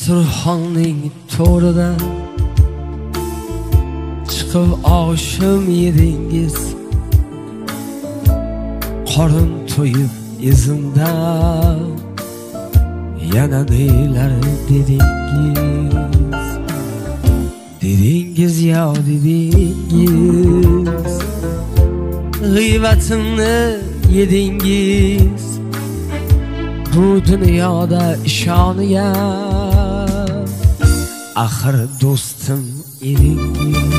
Dasturxonning to'ridan chiqib oshim yedingiz, qorin to'yib izimda yana nelar dedingiz. Dedingiz ya dedingiz, g'iybatimni yedingiz. Bu dunyoda ishongan axir do'stim edingiz.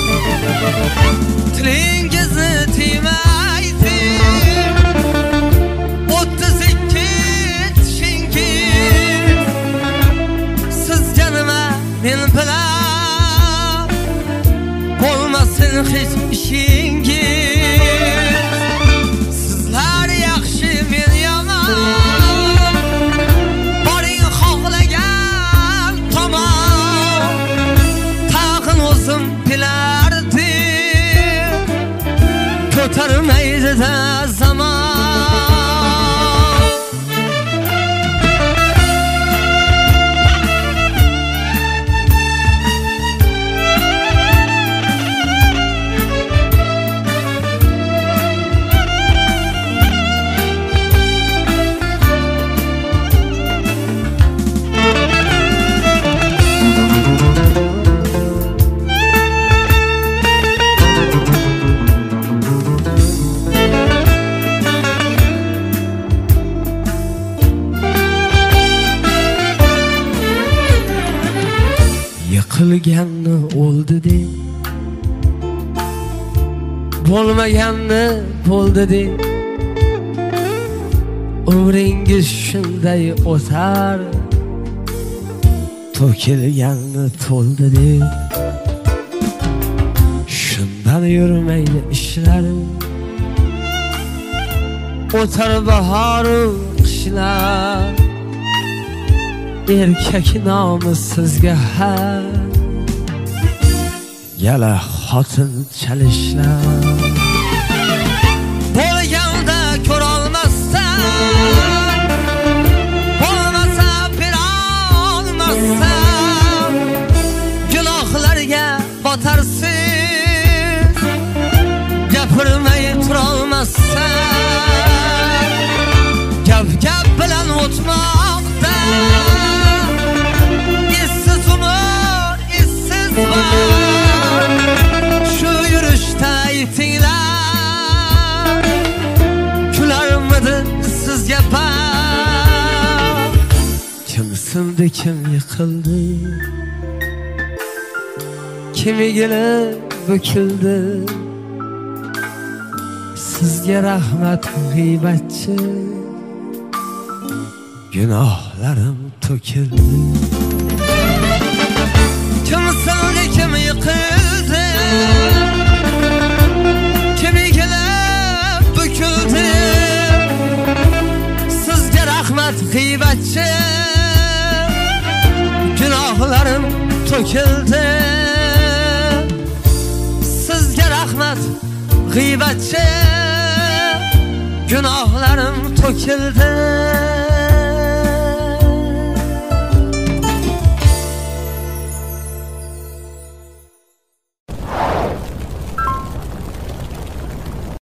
Tilingizni tiymaydi 32 tishingiz. Sizga nima men bilan bo'lmasin hech ishingiz. Sizlar yaxshi men yomon, ko'tarmaydi da zamon. Yiqilganni o'ldi deb, bo'lmaganni bo'ldi deb, umringiz shunday o'tar. To'kilganni to'ldi deb, shundan yurmaydi ishlar. O'tar bahoru qishlar, erkak nomi sizga har yala xotin chalishlar. Bo'lganda ko'rolmasdan, bo'lmasa bilolmasdan, gunohlarga botarsiz, gapirmay turolmasdan. Gap bilan o'tmoqda issiz umr, issiz bor. Shu yurishda aytinglar, kularmidi sizga baq? Kim sindi, kim yiqildi, kim egilib bukildi. Sizga rahmat g'iybatchi, gunohlarim to'kildi. Kim sindi, kim yiqildi, kim egilib bukildi. Sizga rahmat g'iybatchi, gunohlarim to'kildi. Sizga rahmat g'iybatchi, gunohlarim to'kildi.